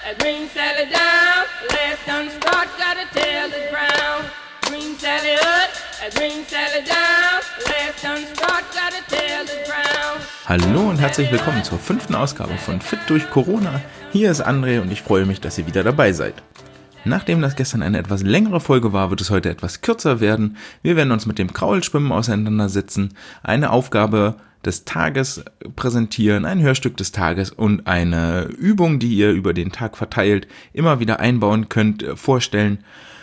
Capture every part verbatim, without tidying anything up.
Bring Sally down, last done start, gotta tell the ground. Bring Sally up, bring Sally down, last done start, gotta tell the ground. Hallo und herzlich willkommen zur fünften Ausgabe von Fit durch Corona. Hier ist André und ich freue mich, dass ihr wieder dabei seid. Nachdem das gestern eine etwas längere Folge war, wird es heute etwas kürzer werden. Wir werden uns mit dem Kraulschwimmen auseinandersetzen, eine Aufgabe des Tages präsentieren, ein Hörstück des Tages und eine Übung, die ihr über den Tag verteilt immer wieder einbauen könnt, vorstellen.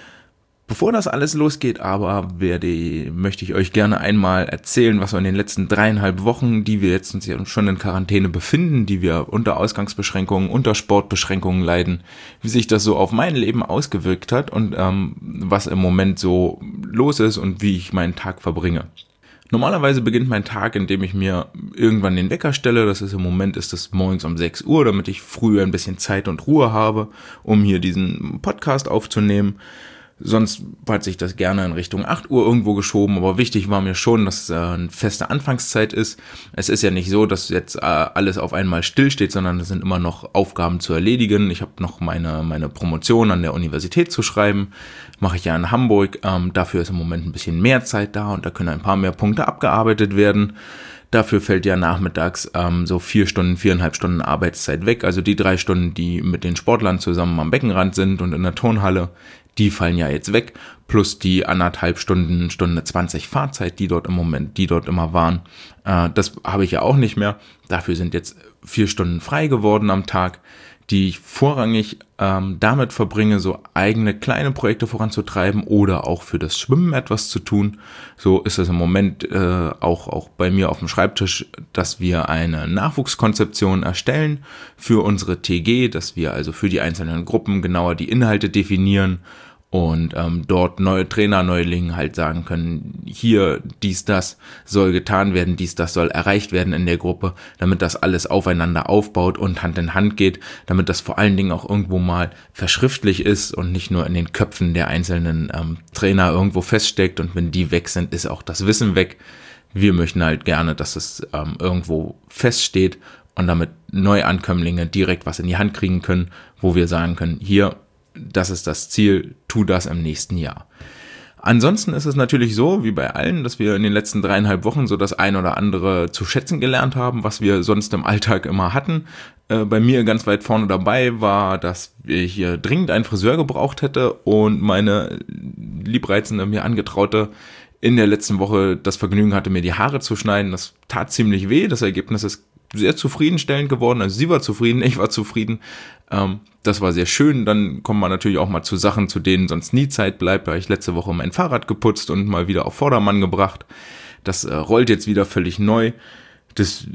Bevor das alles losgeht, aber werde, möchte ich euch gerne einmal erzählen, was wir in den letzten dreieinhalb Wochen, die wir jetzt uns ja schon in Quarantäne befinden, die wir unter Ausgangsbeschränkungen, unter Sportbeschränkungen leiden, wie sich das so auf mein Leben ausgewirkt hat und ähm, was im Moment so los ist und wie ich meinen Tag verbringe. Normalerweise beginnt mein Tag, indem ich mir irgendwann den Wecker stelle. Das ist im Moment ist es morgens um sechs Uhr, damit ich früher ein bisschen Zeit und Ruhe habe, um hier diesen Podcast aufzunehmen. Sonst hat sich das gerne in Richtung acht Uhr irgendwo geschoben, aber wichtig war mir schon, dass es äh, eine feste Anfangszeit ist. Es ist ja nicht so, dass jetzt äh, alles auf einmal stillsteht, sondern es sind immer noch Aufgaben zu erledigen. Ich habe noch meine meine Promotion an der Universität zu schreiben, mache ich ja in Hamburg. Ähm, dafür ist im Moment ein bisschen mehr Zeit da und da können ein paar mehr Punkte abgearbeitet werden. Dafür fällt ja nachmittags ähm, so vier Stunden, viereinhalb Stunden Arbeitszeit weg. Also die drei Stunden, die mit den Sportlern zusammen am Beckenrand sind und in der Turnhalle, die fallen ja jetzt weg, plus die anderthalb Stunden, Stunde zwanzig Fahrzeit, die dort im Moment, die dort immer waren. Äh, das habe ich ja auch nicht mehr. Dafür sind jetzt vier Stunden frei geworden am Tag, die ich vorrangig ähm, damit verbringe, so eigene kleine Projekte voranzutreiben oder auch für das Schwimmen etwas zu tun. So ist es im Moment äh, auch, auch bei mir auf dem Schreibtisch, dass wir eine Nachwuchskonzeption erstellen für unsere T G, dass wir also für die einzelnen Gruppen genauer die Inhalte definieren und ähm, dort neue Trainer, Neulinge halt sagen können, hier dies, das soll getan werden, dies, das soll erreicht werden in der Gruppe, damit das alles aufeinander aufbaut und Hand in Hand geht, damit das vor allen Dingen auch irgendwo mal verschriftlich ist und nicht nur in den Köpfen der einzelnen ähm, Trainer irgendwo feststeckt und wenn die weg sind, ist auch das Wissen weg. Wir möchten halt gerne, dass es ähm, irgendwo feststeht und damit Neuankömmlinge direkt was in die Hand kriegen können, wo wir sagen können, hier, das ist das Ziel, tu das im nächsten Jahr. Ansonsten ist es natürlich so, wie bei allen, dass wir in den letzten dreieinhalb Wochen so das ein oder andere zu schätzen gelernt haben, was wir sonst im Alltag immer hatten. Äh, bei mir ganz weit vorne dabei war, dass ich hier dringend einen Friseur gebraucht hätte und meine liebreizende, mir angetraute in der letzten Woche das Vergnügen hatte, mir die Haare zu schneiden. Das tat ziemlich weh, das Ergebnis ist sehr zufriedenstellend geworden, also sie war zufrieden, ich war zufrieden, ähm, das war sehr schön. Dann kommt man natürlich auch mal zu Sachen, zu denen sonst nie Zeit bleibt. Da habe ich letzte Woche mein Fahrrad geputzt und mal wieder auf Vordermann gebracht, das äh, rollt jetzt wieder völlig neu, das,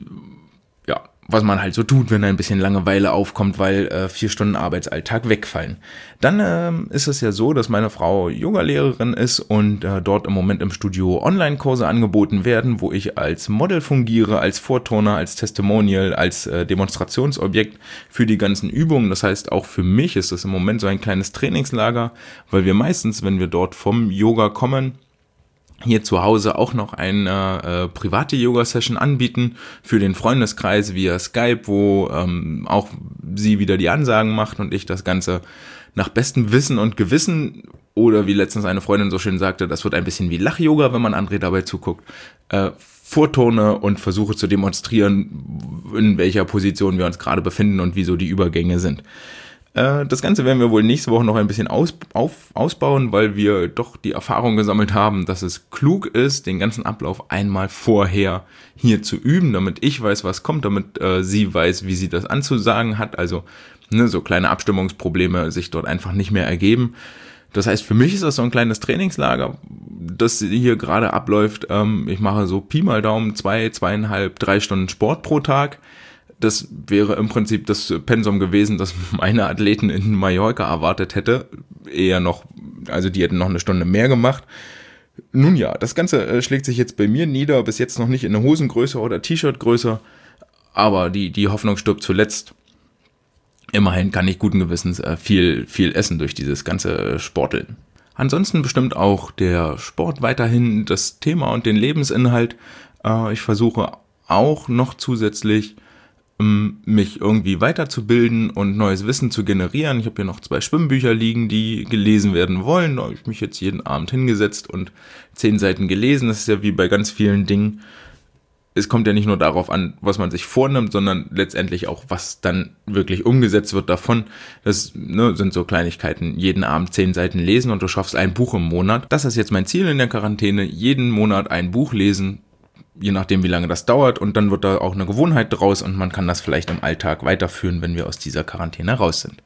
ja, was man halt so tut, wenn ein bisschen Langeweile aufkommt, weil äh, vier Stunden Arbeitsalltag wegfallen. Dann äh, ist es ja so, dass meine Frau Yogalehrerin ist und äh, dort im Moment im Studio Online-Kurse angeboten werden, wo ich als Model fungiere, als Vorturner, als Testimonial, als äh, Demonstrationsobjekt für die ganzen Übungen. Das heißt, auch für mich ist es im Moment so ein kleines Trainingslager, weil wir meistens, wenn wir dort vom Yoga kommen, hier zu Hause auch noch eine äh, private Yoga-Session anbieten für den Freundeskreis via Skype, wo ähm, auch sie wieder die Ansagen macht und ich das Ganze nach bestem Wissen und Gewissen oder wie letztens eine Freundin so schön sagte, das wird ein bisschen wie Lach-Yoga, wenn man André dabei zuguckt, äh, vorturne und versuche zu demonstrieren, in welcher Position wir uns gerade befinden und wie so die Übergänge sind. Das Ganze werden wir wohl nächste Woche noch ein bisschen aus, auf, ausbauen, weil wir doch die Erfahrung gesammelt haben, dass es klug ist, den ganzen Ablauf einmal vorher hier zu üben, damit ich weiß, was kommt, damit äh, sie weiß, wie sie das anzusagen hat. Also ne, so kleine Abstimmungsprobleme sich dort einfach nicht mehr ergeben. Das heißt, für mich ist das so ein kleines Trainingslager, das hier gerade abläuft. Ähm, ich mache so Pi mal Daumen zwei, zweieinhalb, drei Stunden Sport pro Tag. Das wäre im Prinzip das Pensum gewesen, das meine Athleten in Mallorca erwartet hätte. Eher noch, also die hätten noch eine Stunde mehr gemacht. Nun ja, das Ganze äh, schlägt sich jetzt bei mir nieder, bis jetzt noch nicht in eine Hosengröße oder T-Shirt-Größe, aber die, die Hoffnung stirbt zuletzt. Immerhin kann ich guten Gewissens äh, viel, viel essen durch dieses ganze Sporteln. Ansonsten bestimmt auch der Sport weiterhin das Thema und den Lebensinhalt. Äh, ich versuche auch noch zusätzlich um mich irgendwie weiterzubilden und neues Wissen zu generieren. Ich habe hier noch zwei Schwimmbücher liegen, die gelesen werden wollen. Da habe ich mich jetzt jeden Abend hingesetzt und zehn Seiten gelesen. Das ist ja wie bei ganz vielen Dingen. Es kommt ja nicht nur darauf an, was man sich vornimmt, sondern letztendlich auch, was dann wirklich umgesetzt wird davon. Das ne, sind so Kleinigkeiten. Jeden Abend zehn Seiten lesen und du schaffst ein Buch im Monat. Das ist jetzt mein Ziel in der Quarantäne. Jeden Monat ein Buch lesen, je nachdem, wie lange das dauert. Und dann wird da auch eine Gewohnheit draus und man kann das vielleicht im Alltag weiterführen, wenn wir aus dieser Quarantäne raus sind.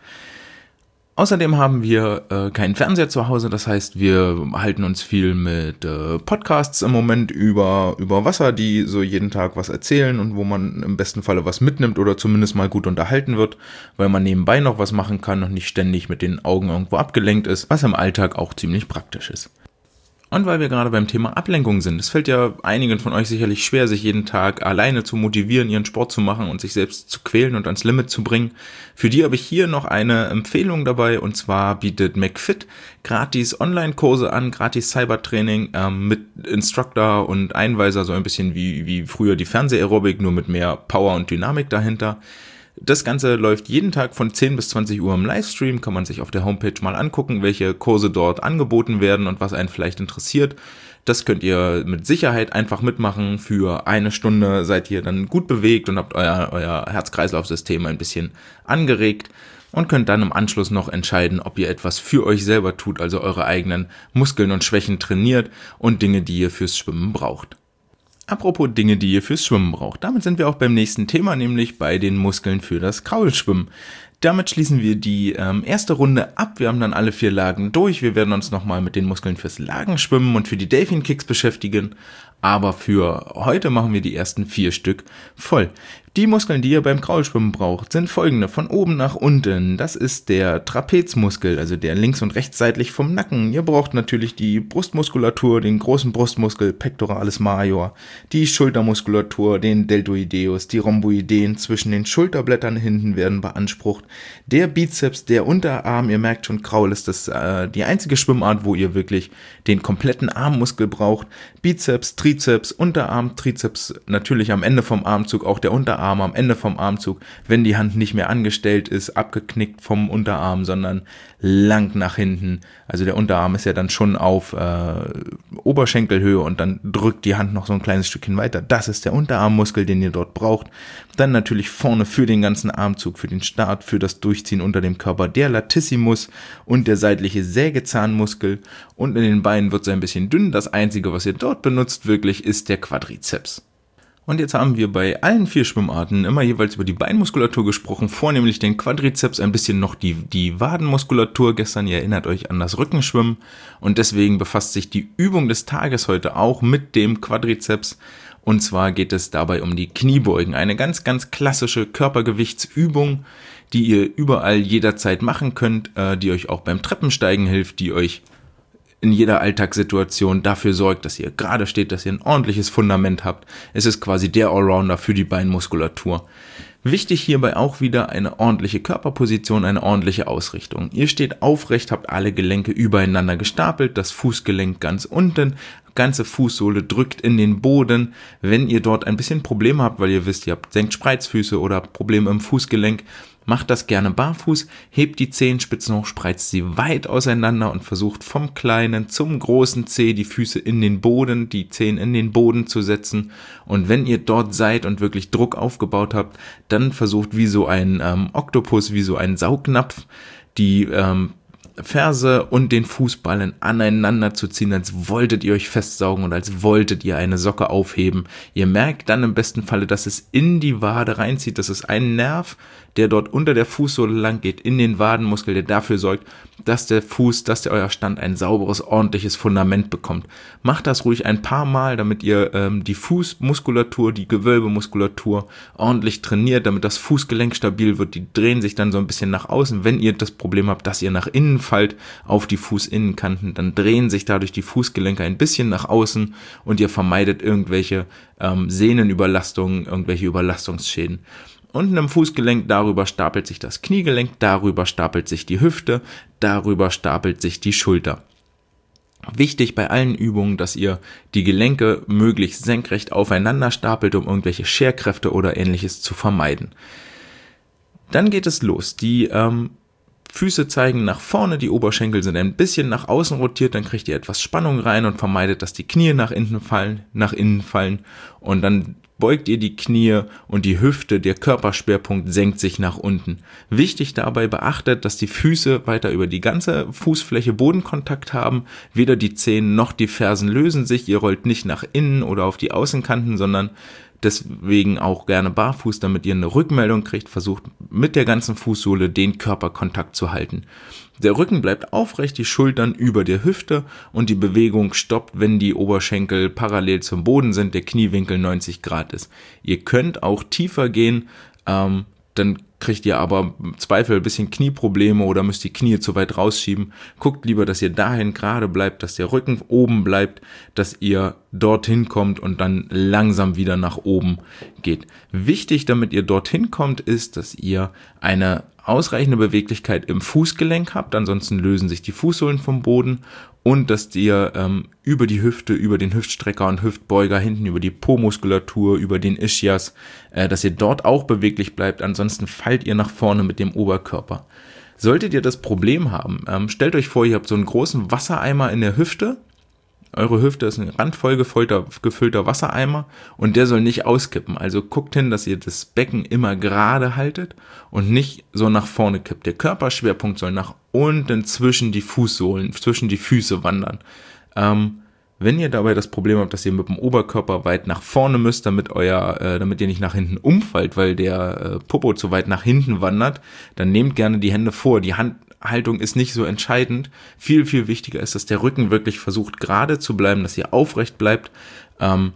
Außerdem haben wir äh, keinen Fernseher zu Hause, das heißt, wir halten uns viel mit äh, Podcasts im Moment über, über Wasser, die so jeden Tag was erzählen und wo man im besten Falle was mitnimmt oder zumindest mal gut unterhalten wird, weil man nebenbei noch was machen kann und nicht ständig mit den Augen irgendwo abgelenkt ist, was im Alltag auch ziemlich praktisch ist. Und weil wir gerade beim Thema Ablenkung sind, es fällt ja einigen von euch sicherlich schwer, sich jeden Tag alleine zu motivieren, ihren Sport zu machen und sich selbst zu quälen und ans Limit zu bringen. Für die habe ich hier noch eine Empfehlung dabei, und zwar bietet McFit gratis Online-Kurse an, gratis Cybertraining ähm, mit Instructor und Einweiser, so ein bisschen wie, wie früher die Fernsehaerobik, nur mit mehr Power und Dynamik dahinter. Das Ganze läuft jeden Tag von zehn bis zwanzig Uhr im Livestream, kann man sich auf der Homepage mal angucken, welche Kurse dort angeboten werden und was einen vielleicht interessiert. Das könnt ihr mit Sicherheit einfach mitmachen. Für eine Stunde seid ihr dann gut bewegt und habt euer, euer Herz-Kreislauf-System ein bisschen angeregt und könnt dann im Anschluss noch entscheiden, ob ihr etwas für euch selber tut, also eure eigenen Muskeln und Schwächen trainiert und Dinge, die ihr fürs Schwimmen braucht. Apropos Dinge, die ihr fürs Schwimmen braucht. Damit sind wir auch beim nächsten Thema, nämlich bei den Muskeln für das Kraulschwimmen. Damit schließen wir die ähm, erste Runde ab. Wir haben dann alle vier Lagen durch. Wir werden uns nochmal mit den Muskeln fürs Lagenschwimmen und für die Delfin Kicks beschäftigen. Aber für heute machen wir die ersten vier Stück voll. Die Muskeln, die ihr beim Kraulschwimmen braucht, sind folgende: von oben nach unten. Das ist der Trapezmuskel, also der links- und rechtsseitig vom Nacken. Ihr braucht natürlich die Brustmuskulatur, den großen Brustmuskel, Pectoralis major, die Schultermuskulatur, den Deltoideus, die Rhomboideen zwischen den Schulterblättern hinten werden beansprucht. Der Bizeps, der Unterarm, ihr merkt schon, Kraul ist das äh, die einzige Schwimmart, wo ihr wirklich den kompletten Armmuskel braucht. Bizeps, Trizeps, Unterarm, Trizeps, natürlich am Ende vom Armzug auch der Unterarm. Arm am Ende vom Armzug, wenn die Hand nicht mehr angestellt ist, abgeknickt vom Unterarm, sondern lang nach hinten. Also der Unterarm ist ja dann schon auf äh, Oberschenkelhöhe und dann drückt die Hand noch so ein kleines Stückchen weiter. Das ist der Unterarmmuskel, den ihr dort braucht. Dann natürlich vorne für den ganzen Armzug, für den Start, für das Durchziehen unter dem Körper der Latissimus und der seitliche Sägezahnmuskel. Und in den Beinen wird es ein bisschen dünn. Das Einzige, was ihr dort benutzt wirklich, ist der Quadrizeps. Und jetzt haben wir bei allen vier Schwimmarten immer jeweils über die Beinmuskulatur gesprochen, vornehmlich den Quadrizeps, ein bisschen noch die, die Wadenmuskulatur. Gestern, ihr erinnert euch an das Rückenschwimmen, und deswegen befasst sich die Übung des Tages heute auch mit dem Quadrizeps. Und zwar geht es dabei um die Kniebeugen, eine ganz, ganz klassische Körpergewichtsübung, die ihr überall jederzeit machen könnt, äh, die euch auch beim Treppensteigen hilft, die euch in jeder Alltagssituation dafür sorgt, dass ihr gerade steht, dass ihr ein ordentliches Fundament habt. Es ist quasi der Allrounder für die Beinmuskulatur. Wichtig hierbei auch wieder eine ordentliche Körperposition, eine ordentliche Ausrichtung. Ihr steht aufrecht, habt alle Gelenke übereinander gestapelt, das Fußgelenk ganz unten, ganze Fußsohle drückt in den Boden. Wenn ihr dort ein bisschen Probleme habt, weil ihr wisst, ihr habt Senkt-Spreizfüße oder Probleme im Fußgelenk, macht das gerne barfuß, hebt die Zehenspitzen hoch, spreizt sie weit auseinander und versucht vom kleinen zum großen Zeh die Füße in den Boden, die Zehen in den Boden zu setzen. Und wenn ihr dort seid und wirklich Druck aufgebaut habt, dann versucht wie so ein ähm, Oktopus, wie so ein Saugnapf, die ähm, Ferse und den Fußballen aneinander zu ziehen, als wolltet ihr euch festsaugen und als wolltet ihr eine Socke aufheben. Ihr merkt dann im besten Falle, dass es in die Wade reinzieht. Das ist ein Nerv, der dort unter der Fußsohle lang geht, in den Wadenmuskel, der dafür sorgt, dass der Fuß, dass der euer Stand ein sauberes, ordentliches Fundament bekommt. Macht das ruhig ein paar Mal, damit ihr ähm, die Fußmuskulatur, die Gewölbemuskulatur ordentlich trainiert, damit das Fußgelenk stabil wird. Die drehen sich dann so ein bisschen nach außen. Wenn ihr das Problem habt, dass ihr nach innen fallt auf die Fußinnenkanten, dann drehen sich dadurch die Fußgelenke ein bisschen nach außen und ihr vermeidet irgendwelche ähm, Sehnenüberlastungen, irgendwelche Überlastungsschäden. Unten im Fußgelenk, darüber stapelt sich das Kniegelenk, darüber stapelt sich die Hüfte, darüber stapelt sich die Schulter. Wichtig bei allen Übungen, dass ihr die Gelenke möglichst senkrecht aufeinander stapelt, um irgendwelche Scherkräfte oder ähnliches zu vermeiden. Dann geht es los. Die ähm, Füße zeigen nach vorne, die Oberschenkel sind ein bisschen nach außen rotiert, dann kriegt ihr etwas Spannung rein und vermeidet, dass die Knie nach innen fallen, nach innen fallen und dann beugt ihr die Knie und die Hüfte, der Körperschwerpunkt senkt sich nach unten. Wichtig dabei, beachtet, dass die Füße weiter über die ganze Fußfläche Bodenkontakt haben, weder die Zehen noch die Fersen lösen sich, ihr rollt nicht nach innen oder auf die Außenkanten, sondern deswegen auch gerne barfuß, damit ihr eine Rückmeldung kriegt, versucht mit der ganzen Fußsohle den Körperkontakt zu halten. Der Rücken bleibt aufrecht, die Schultern über der Hüfte und die Bewegung stoppt, wenn die Oberschenkel parallel zum Boden sind, der Kniewinkel neunzig Grad ist. Ihr könnt auch tiefer gehen, ähm, dann kriegt ihr aber im Zweifel ein bisschen Knieprobleme oder müsst die Knie zu weit rausschieben. Guckt lieber, dass ihr dahin gerade bleibt, dass der Rücken oben bleibt, dass ihr dorthin kommt und dann langsam wieder nach oben geht. Wichtig, damit ihr dorthin kommt, ist, dass ihr eine ausreichende Beweglichkeit im Fußgelenk habt, ansonsten lösen sich die Fußsohlen vom Boden und dass ihr ähm, über die Hüfte, über den Hüftstrecker und Hüftbeuger, hinten über die Po-Muskulatur, über den Ischias, äh, dass ihr dort auch beweglich bleibt, ansonsten fallt ihr nach vorne mit dem Oberkörper. Solltet ihr das Problem haben, ähm, stellt euch vor, ihr habt so einen großen Wassereimer in der Hüfte. Eure Hüfte ist ein randvoll gefüllter, gefüllter Wassereimer und der soll nicht auskippen. Also guckt hin, dass ihr das Becken immer gerade haltet und nicht so nach vorne kippt. Der Körperschwerpunkt soll nach unten zwischen die Fußsohlen, zwischen die Füße wandern. Ähm, wenn ihr dabei das Problem habt, dass ihr mit dem Oberkörper weit nach vorne müsst, damit euer, äh, damit ihr nicht nach hinten umfallt, weil der äh, Popo zu weit nach hinten wandert, dann nehmt gerne die Hände vor. Die Hand Haltung ist nicht so entscheidend. Viel, viel wichtiger ist, dass der Rücken wirklich versucht, gerade zu bleiben, dass ihr aufrecht bleibt. Ähm,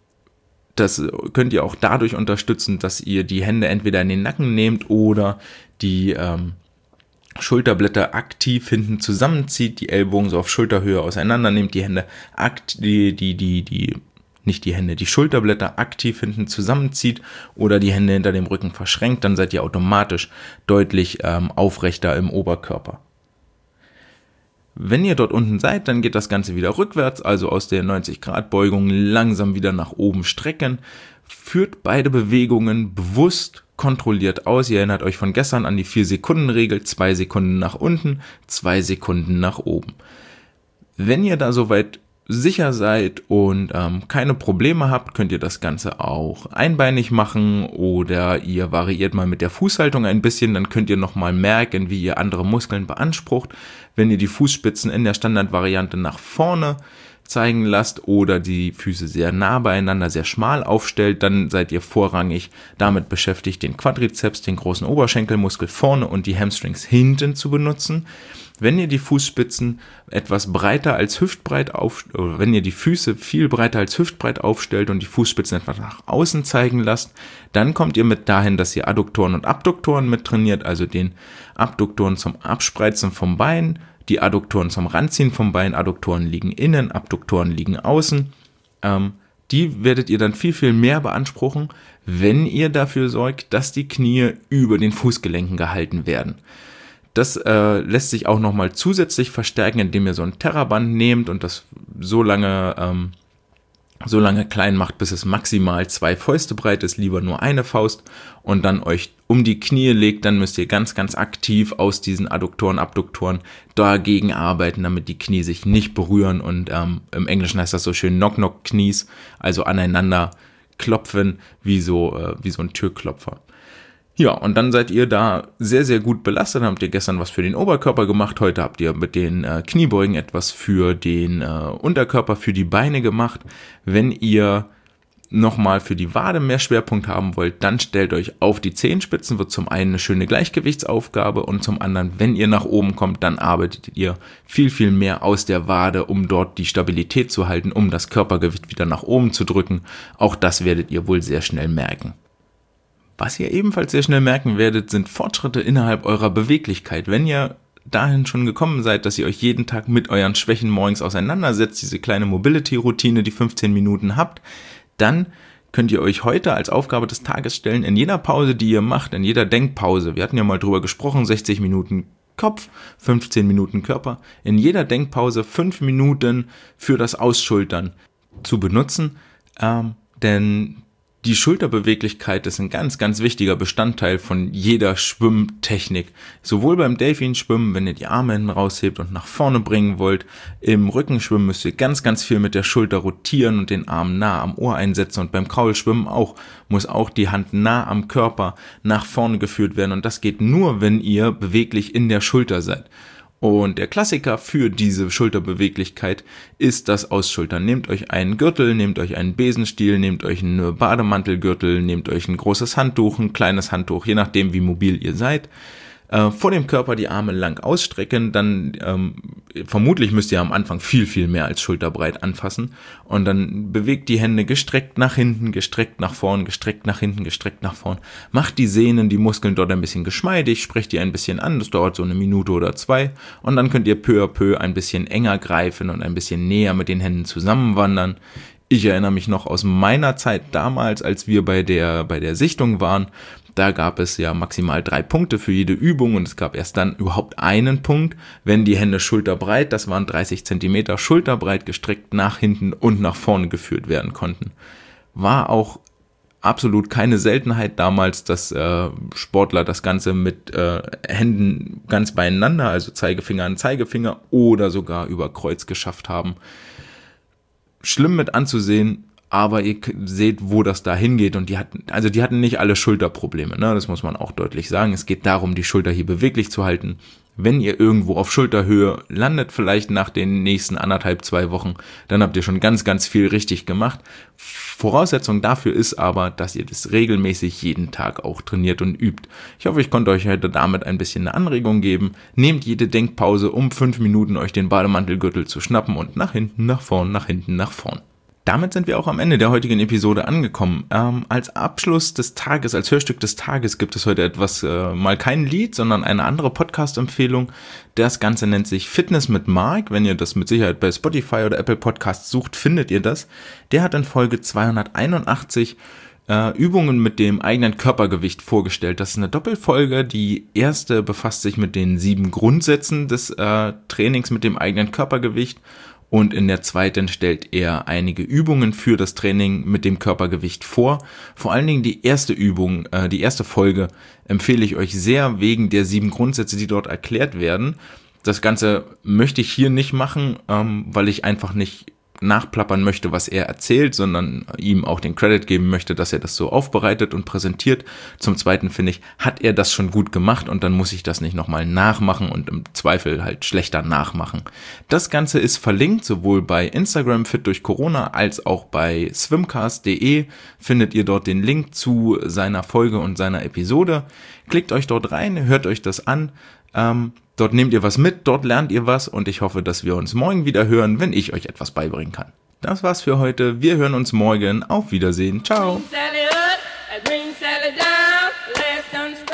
das könnt ihr auch dadurch unterstützen, dass ihr die Hände entweder in den Nacken nehmt oder die ähm, Schulterblätter aktiv hinten zusammenzieht, die Ellbogen so auf Schulterhöhe auseinander nehmt, die Hände aktiv, die, die, die, die nicht die Hände, die Schulterblätter aktiv hinten zusammenzieht oder die Hände hinter dem Rücken verschränkt, dann seid ihr automatisch deutlich ähm, aufrechter im Oberkörper. Wenn ihr dort unten seid, dann geht das Ganze wieder rückwärts, also aus der neunzig Grad Beugung langsam wieder nach oben strecken. Führt beide Bewegungen bewusst kontrolliert aus. Ihr erinnert euch von gestern an die vier Sekunden Regel, zwei Sekunden nach unten, zwei Sekunden nach oben. Wenn ihr da soweit sicher seid und ähm, keine Probleme habt, könnt ihr das Ganze auch einbeinig machen oder ihr variiert mal mit der Fußhaltung ein bisschen, dann könnt ihr nochmal merken, wie ihr andere Muskeln beansprucht. Wenn ihr die Fußspitzen in der Standardvariante nach vorne zeigen lasst oder die Füße sehr nah beieinander, sehr schmal aufstellt, dann seid ihr vorrangig damit beschäftigt, den Quadrizeps, den großen Oberschenkelmuskel vorne und die Hamstrings hinten zu benutzen. Wenn ihr die Fußspitzen etwas breiter als hüftbreit auf, oder wenn ihr die Füße viel breiter als hüftbreit aufstellt und die Fußspitzen etwas nach außen zeigen lasst, dann kommt ihr mit dahin, dass ihr Adduktoren und Abduktoren mit trainiert, also den Abduktoren zum Abspreizen vom Bein, die Adduktoren zum Ranziehen vom Bein, Adduktoren liegen innen, Abduktoren liegen außen. Ähm, die werdet ihr dann viel, viel mehr beanspruchen, wenn ihr dafür sorgt, dass die Knie über den Fußgelenken gehalten werden. Das äh, lässt sich auch nochmal zusätzlich verstärken, indem ihr so ein Terraband nehmt und das so lange, ähm, so lange klein macht, bis es maximal zwei Fäuste breit ist, lieber nur eine Faust und dann euch um die Knie legt, dann müsst ihr ganz, ganz aktiv aus diesen Adduktoren, Abduktoren dagegen arbeiten, damit die Knie sich nicht berühren und ähm, im Englischen heißt das so schön Knock-Knock-Knies, also aneinander klopfen wie so, äh, wie so ein Türklopfer. Ja, und dann seid ihr da sehr, sehr gut belastet. Dann habt ihr gestern was für den Oberkörper gemacht. Heute habt ihr mit den äh, Kniebeugen etwas für den äh, Unterkörper, für die Beine gemacht. Wenn ihr nochmal für die Wade mehr Schwerpunkt haben wollt, dann stellt euch auf die Zehenspitzen. Wird zum einen eine schöne Gleichgewichtsaufgabe und zum anderen, wenn ihr nach oben kommt, dann arbeitet ihr viel, viel mehr aus der Wade, um dort die Stabilität zu halten, um das Körpergewicht wieder nach oben zu drücken. Auch das werdet ihr wohl sehr schnell merken. Was ihr ebenfalls sehr schnell merken werdet, sind Fortschritte innerhalb eurer Beweglichkeit. Wenn ihr dahin schon gekommen seid, dass ihr euch jeden Tag mit euren Schwächen morgens auseinandersetzt, diese kleine Mobility-Routine, die fünfzehn Minuten habt, dann könnt ihr euch heute als Aufgabe des Tages stellen, in jeder Pause, die ihr macht, in jeder Denkpause, wir hatten ja mal drüber gesprochen, sechzig Minuten Kopf, fünfzehn Minuten Körper, in jeder Denkpause fünf Minuten für das Ausschultern zu benutzen, ähm, denn die Schulterbeweglichkeit ist ein ganz, ganz wichtiger Bestandteil von jeder Schwimmtechnik. Sowohl beim Delfinschwimmen, wenn ihr die Arme hinten raushebt und nach vorne bringen wollt, im Rückenschwimmen müsst ihr ganz, ganz viel mit der Schulter rotieren und den Arm nah am Ohr einsetzen, und beim Kraulschwimmen auch, muss auch die Hand nah am Körper nach vorne geführt werden, und das geht nur, wenn ihr beweglich in der Schulter seid. Und der Klassiker für diese Schulterbeweglichkeit ist das Ausschultern. Nehmt euch einen Gürtel, nehmt euch einen Besenstiel, nehmt euch einen Bademantelgürtel, nehmt euch ein großes Handtuch, ein kleines Handtuch, je nachdem wie mobil ihr seid. Äh, vor dem Körper die Arme lang ausstrecken, dann ähm, vermutlich müsst ihr am Anfang viel, viel mehr als schulterbreit anfassen, und dann bewegt die Hände gestreckt nach hinten, gestreckt nach vorn, gestreckt nach hinten, gestreckt nach vorn. Macht die Sehnen, die Muskeln dort ein bisschen geschmeidig, sprecht die ein bisschen an, das dauert so eine Minute oder zwei, und dann könnt ihr peu à peu ein bisschen enger greifen und ein bisschen näher mit den Händen zusammenwandern. Ich erinnere mich noch aus meiner Zeit damals, als wir bei der, bei der Sichtung waren. Da gab es ja maximal drei Punkte für jede Übung, und es gab erst dann überhaupt einen Punkt, wenn die Hände schulterbreit, das waren dreißig Zentimeter, schulterbreit gestreckt nach hinten und nach vorne geführt werden konnten. War auch absolut keine Seltenheit damals, dass äh, Sportler das Ganze mit äh, Händen ganz beieinander, also Zeigefinger an Zeigefinger oder sogar über Kreuz geschafft haben. Schlimm mit anzusehen, aber ihr seht, wo das da hingeht, und die hatten, also die hatten nicht alle Schulterprobleme, ne? Das muss man auch deutlich sagen. Es geht darum, die Schulter hier beweglich zu halten. Wenn ihr irgendwo auf Schulterhöhe landet, vielleicht nach den nächsten anderthalb, zwei Wochen, dann habt ihr schon ganz, ganz viel richtig gemacht. Voraussetzung dafür ist aber, dass ihr das regelmäßig jeden Tag auch trainiert und übt. Ich hoffe, ich konnte euch heute damit ein bisschen eine Anregung geben. Nehmt jede Denkpause, um fünf Minuten euch den Bademantelgürtel zu schnappen und nach hinten, nach vorn, nach hinten, nach vorn. Damit sind wir auch am Ende der heutigen Episode angekommen. Ähm, als Abschluss des Tages, als Hörstück des Tages gibt es heute etwas, äh, mal kein Lied, sondern eine andere Podcast-Empfehlung. Das Ganze nennt sich Fitness mit Mark. Wenn ihr das mit Sicherheit bei Spotify oder Apple Podcasts sucht, findet ihr das. Der hat in Folge zweihunderteinundachtzig äh, Übungen mit dem eigenen Körpergewicht vorgestellt. Das ist eine Doppelfolge. Die erste befasst sich mit den sieben Grundsätzen des äh, Trainings mit dem eigenen Körpergewicht. Und in der zweiten stellt er einige Übungen für das Training mit dem Körpergewicht vor. Vor allen Dingen die erste Übung, äh, die erste Folge empfehle ich euch sehr wegen der sieben Grundsätze, die dort erklärt werden. Das Ganze möchte ich hier nicht machen, ähm, weil ich einfach nicht nachplappern möchte, was er erzählt, sondern ihm auch den Credit geben möchte, dass er das so aufbereitet und präsentiert. Zum Zweiten finde ich, hat er das schon gut gemacht, und dann muss ich das nicht nochmal nachmachen und im Zweifel halt schlechter nachmachen. Das Ganze ist verlinkt, sowohl bei Instagram Fit durch Corona als auch bei swimcast punkt de findet ihr dort den Link zu seiner Folge und seiner Episode. Klickt euch dort rein, hört euch das an. Ähm, dort nehmt ihr was mit, dort lernt ihr was, und ich hoffe, dass wir uns morgen wieder hören, wenn ich euch etwas beibringen kann. Das war's für heute. Wir hören uns morgen. Auf Wiedersehen. Ciao.